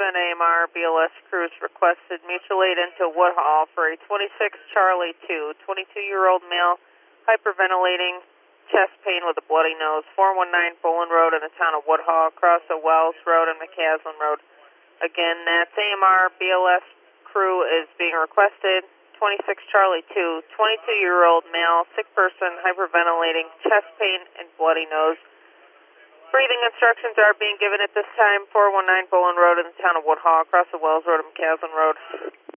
AMR BLS crews requested mutual aid into Woodhall for a 26 Charlie 2, 22-year-old male, hyperventilating, chest pain with a bloody nose, 419 Boland Road in the town of Woodhall, across the Wells Road and McCaslin Road. Again, that's AMR BLS crew is being requested. 26 Charlie 2, 22-year-old male, sick person, hyperventilating, chest pain, and bloody nose. Breathing instructions are being given at this time. 419 Boland Road in the town of Woodhall, across the Wells Road and McCaslin Road.